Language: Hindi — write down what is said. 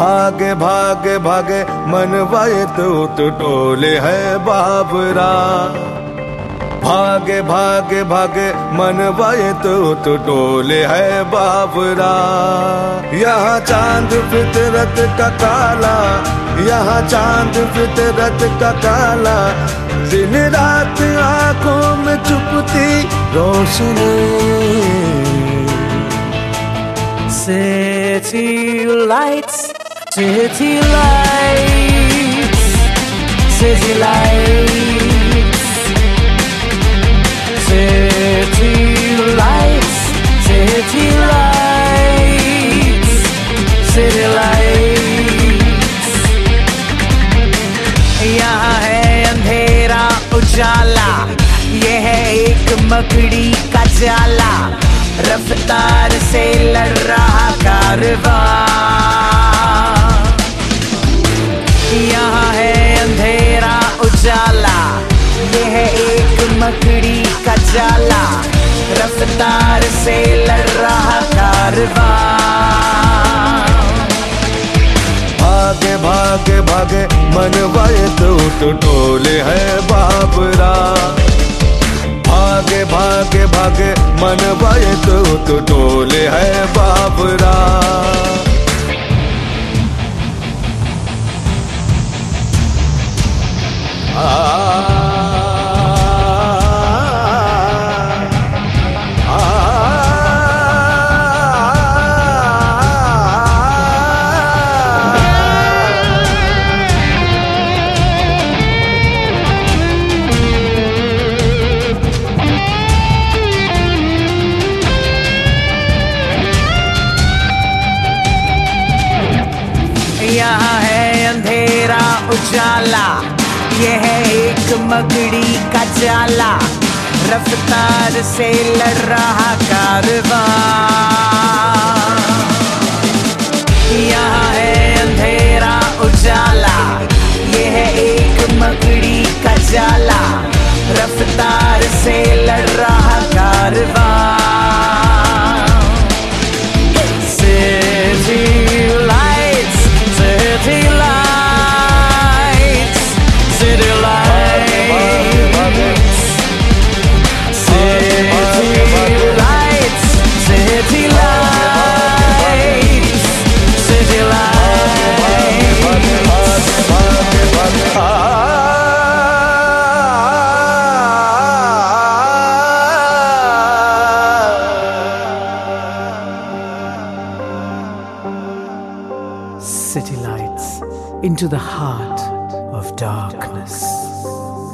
भागे भागे भागे मनवाए तो टोले है बाबरा। भागे भागे भागे मनवाए तो टोले है बाबरा। यहाँ चांद फितरत का काला, यहाँ चांद फितरत का काला, दिन रात आंखों में छुपती रोशनी। City lights, city lights, city lights, city lights, city lights, city lights। यहाँ है अंधेरा उजाला, ये है एक मकड़ी का जाला, रफ्तार से लड़ रहा कारवां। यहाँ है अंधेरा उजाला, ये है एक मकड़ी का जाला, रफ्तार से लड़ रहा कारवां। भागे भागे भागे मनवाए तो टोले है बाबरा। भागे भागे भागे मनवाए तो टोले है बाबरा। यहाँ है अंधेरा उजाला, ये है एक मकड़ी का जाला, रफ्तार से लड़ रहा कारवां। यहाँ है अंधेरा उजाला, ये है एक मकड़ी का जाला, रफ्तार से लड़ रहा कारवां। City lights into the heart of darkness.